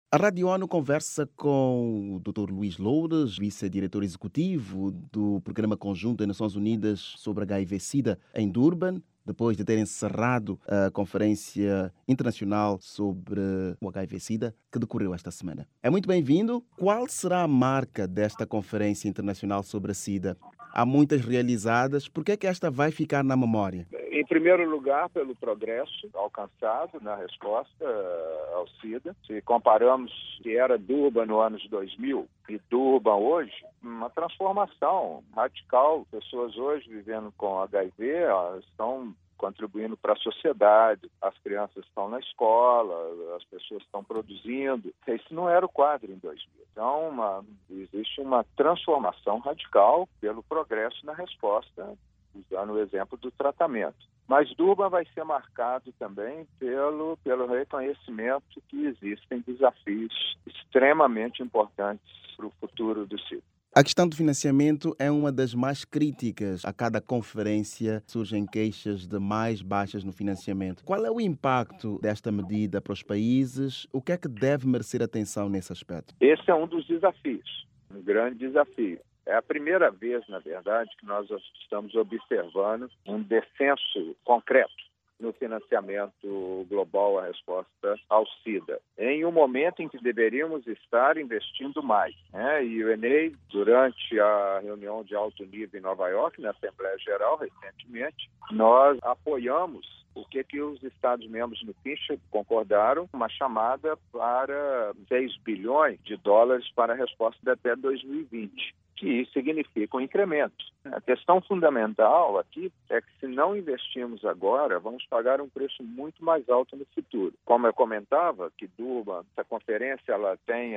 A Rádio ONU conversa com o Dr. Luís Loures, vice-diretor executivo do Programa Conjunto das Nações Unidas sobre HIV-Sida em Durban, depois de ter encerrado a Conferência Internacional sobre o HIV-Sida, que decorreu esta semana. É muito bem-vindo. Qual será a marca desta Conferência Internacional sobre a Sida? Há muitas realizadas. Por que é que esta vai ficar na memória? Em primeiro lugar, pelo progresso alcançado na resposta ao SIDA. Se comparamos que era Durban no ano 2000 e Durban hoje, uma transformação radical. Pessoas hoje vivendo com HIV estão contribuindo para a sociedade, as crianças estão na escola, as pessoas estão produzindo. Esse não era o quadro em 2000. Então, existe uma transformação radical pelo progresso na resposta, usando o exemplo do tratamento. Mas Durban vai ser marcado também pelo reconhecimento que existem desafios extremamente importantes para o futuro do SIDA. A questão do financiamento é uma das mais críticas. A cada conferência surgem queixas de mais baixas no financiamento. Qual é o impacto desta medida para os países? O que é que deve merecer atenção nesse aspecto? Esse é um dos desafios, um grande desafio. É a primeira vez, na verdade, que nós estamos observando um descenso concreto no financiamento global à resposta ao SIDA, em um momento em que deveríamos estar investindo mais, né? E o ENEI, durante a reunião de alto nível em Nova York, na Assembleia Geral, recentemente, nós apoiamos o que os Estados-membros no fim concordaram, uma chamada para 6 bilhões de dólares para a resposta até 2020. Que significa um incremento. A questão fundamental aqui é que se não investirmos agora, vamos pagar um preço muito mais alto no futuro. Como eu comentava, que Durban, essa conferência, ela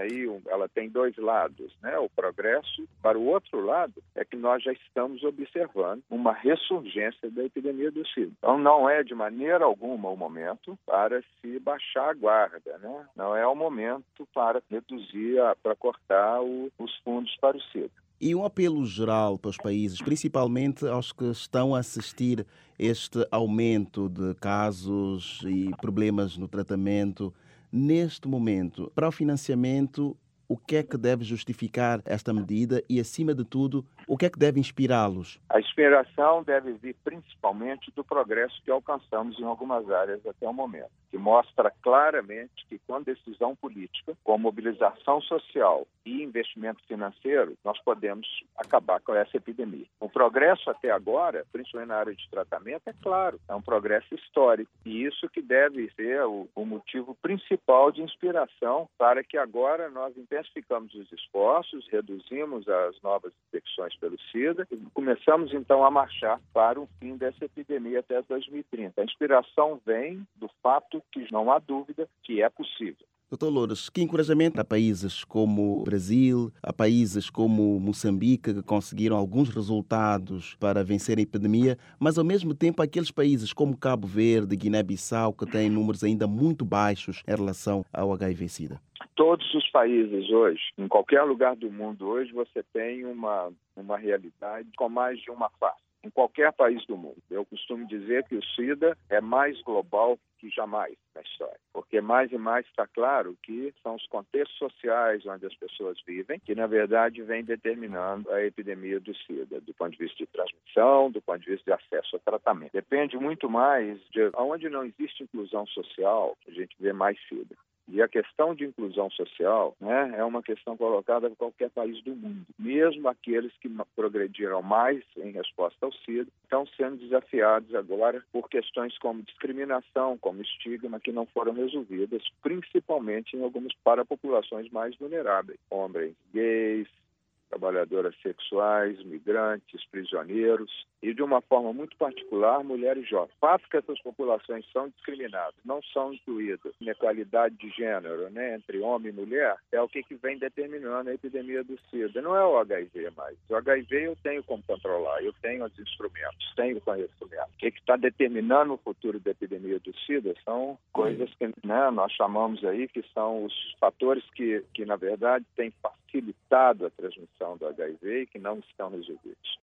tem dois lados, né? O progresso. Para o outro lado, é que nós já estamos observando uma ressurgência da epidemia do SIDA. Então, não é de maneira alguma o momento para se baixar a guarda, né? Não é o momento para reduzir, para cortar os fundos para o SIDA. E um apelo geral para os países, principalmente aos que estão a assistir este aumento de casos e problemas no tratamento, neste momento, para o financiamento, o que é que deve justificar esta medida e, acima de tudo, o que é que deve inspirá-los? A inspiração deve vir principalmente do progresso que alcançamos em algumas áreas até o momento, que mostra claramente que com decisão política, com mobilização social e investimento financeiro, nós podemos acabar com essa epidemia. O progresso até agora, principalmente na área de tratamento, é claro, é um progresso histórico. E isso que deve ser o motivo principal de inspiração para que agora nós intensificamos os esforços, reduzimos as novas infecções pelo SIDA e começamos então a marchar para o fim dessa epidemia até 2030. A inspiração vem do fato que não há dúvida que é possível. Doutor Loures, que encorajamento a países como o Brasil, a países como Moçambique, que conseguiram alguns resultados para vencer a epidemia, mas ao mesmo tempo aqueles países como Cabo Verde, Guiné-Bissau, que têm números ainda muito baixos em relação ao HIV-Sida? Todos os países hoje, em qualquer lugar do mundo hoje, você tem uma realidade com mais de uma face. Em qualquer país do mundo. Eu costumo dizer que o SIDA é mais global que jamais na história, porque mais e mais está claro que são os contextos sociais onde as pessoas vivem que, na verdade, vem determinando a epidemia do SIDA, do ponto de vista de transmissão, do ponto de vista de acesso ao tratamento. Depende muito mais de onde não existe inclusão social, a gente vê mais SIDA. E a questão de inclusão social, né, é uma questão colocada em qualquer país do mundo. Mesmo aqueles que progrediram mais em resposta ao SIDA estão sendo desafiados agora por questões como discriminação, como estigma, que não foram resolvidas, principalmente para populações mais vulneráveis. Homens gays, trabalhadoras sexuais, migrantes, prisioneiros e, de uma forma muito particular, mulheres jovens. O fato que essas populações são discriminadas, não são incluídas na equalidade de gênero, né, entre homem e mulher, é o que vem determinando a epidemia do SIDA. Não é o HIV mais. O HIV eu tenho como controlar, eu tenho os instrumentos, tenho o conhecimento. O que está determinando o futuro da epidemia do SIDA são coisas que, né, nós chamamos aí que são os fatores que na verdade, têm facilitado a transmissão do HIV e que não estão resolvidos.